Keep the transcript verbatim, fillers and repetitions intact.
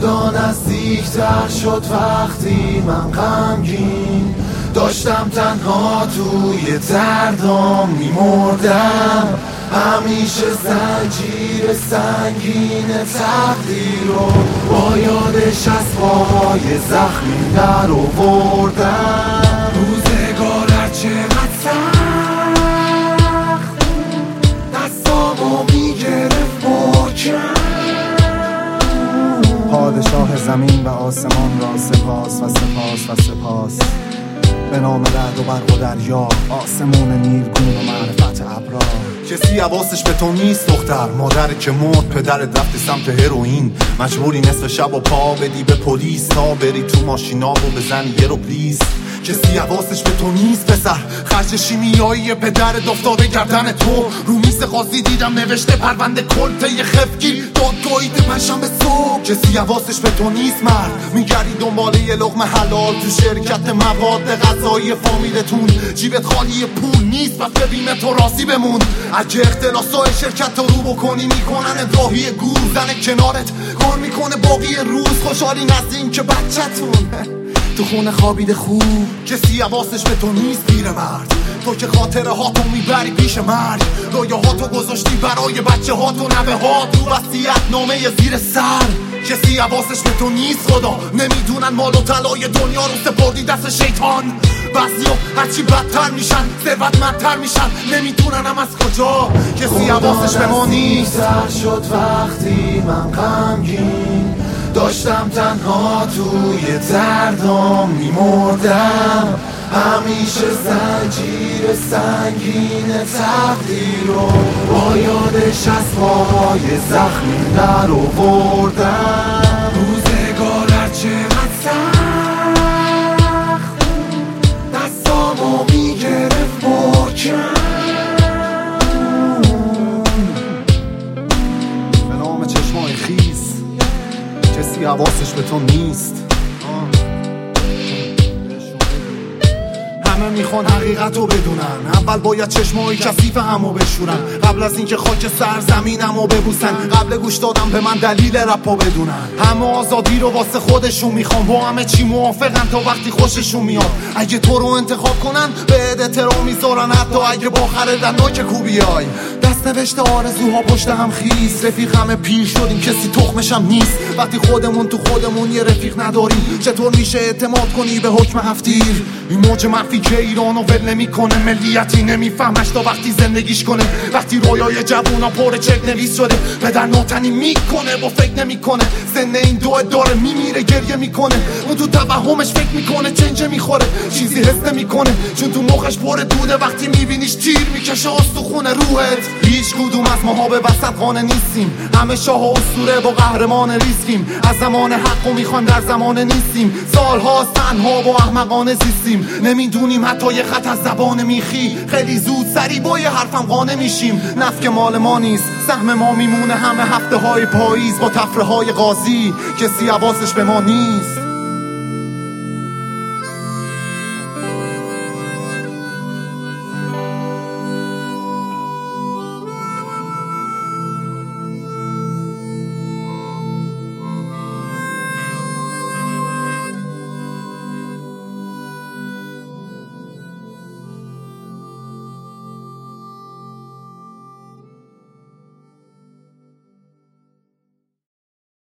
خدا نزدیکتر شد وقتی من غمگین داشتم تنها توی دردام میمردم. همیشه زنجیر سنگین تقدیر رو با یادش از پای زخمی در آوردم. روزگار هرچقدر سخت دستامو میگرفت محکم. پادشاه زمین و آسمان را سپاس و سپاس و سپاس. به نام رعد و برق و دریا، آسمون نیرگون و معرفت ابرا. کسی حواسش به تو نیست دختر، مادر که مرد، پدرت رفتی سمت هروئین. مجبوری نصف شب و پا بدی به پلیس تا بری تو ماشینا و بزنی یه رو پلیز. کسی حواسش به تو نیست پسر، خرج شیمیایی پدر افتاده گردن تو. رو میز قاضی دیدم نوشته پرونده کلته یه خفگیر دادگاهی پنجشنبه صبح. کسی حواسش به تو نیست مرد، میگردی دنبال یه لقمه حلال تو شرکت مواد غذایی فامیلتون. جیبت خالی پول نیست پس ببینه تو راضی بمون. اگه اختلاسای شرکت رو رو بکنی میکنن راهی گور. زن کنارت کار میکنه باقی روز، خوشحالی نزد این که بچه‌تون تو خونه خوابیده خوب. کسی حواسش به تو نیست پیرمرد، تو که خاطره هاتو میبری پیش مرگ. رویه هاتو گذاشتی برای بچه هاتو نوه هات رو وصیت نامه زیر سر. کسی حواسش به تو نیست خدا، نمیدونن مال و طلای دنیا رو سپردی دست شیطان. بعضیا هرچی بدتر میشن ثروتمندتر میشن، نمیدونن هم از کجا. کسی حواسش به ما نیست. شد وقتی من غمگین داشتم تنها توی دردام میمردم. همیشه زنجیر سنگین تقدیر رو با یادش از پای زخمی در آوردم. روزگار هرچقدر سخت دستامو میگرفت محکم. به نام چشمای خیس، کسی حواسش به تو نیست. همه میخوان حقیقت رو بدونن، اول باید چشمای کثیف همو بشورن. قبل از اینکه خاک سرزمینمو ببوسن، قبل گوش دادم به من دلیل رپو بدونن. همه آزادی رو واسه خودشون میخوان، با همه چی موافقن تا وقتی خوششون میاد. اگه تو رو انتخاب کنن به احترام میذارن، حتی اگه با خریدن که کوبیای. دست نوشته آرزوها پشت هم خیس، رفیق همه پیر شدیم کسی تخمشم نیست. وقتی خودمون تو خودمون یه رفیق نداریم، چطور میشه اعتماد کنی به حکم هفتیر؟ این موج منفی که ایرانو ول نمیکنه، ملیتی نمیفهمش تا وقتی زندگیش کنه. وقتی رویای جوونا پر چک نویس شده، پدر ناتنی میکنه با فکر نمیکنه. سن این دو داره میمیره گریه میکنه، اون تو توهمش فکر میکنه چنجه میخوره. چیزی حس نمیکنه چون تو مخش پر دوده، وقتی میبینیش تیر میکشه استخونه روحت. هیچ کدوم از ماها به وسط قانه نیستیم، همه شاه و اسطوره با قهرمان ریسکیم. از زمان حقو میخوان در زمان نیستیم، سالها تنها با احمقانه زیستیم. نمیدونیم حتی یه خط از زبان میخی، خیلی زود سری با یه حرفم قانه میشیم. نفک مال ما نیست، سهم ما میمونه همه هفته های پاییز با تفره های قاضی. کسی حواسش به ما نیست.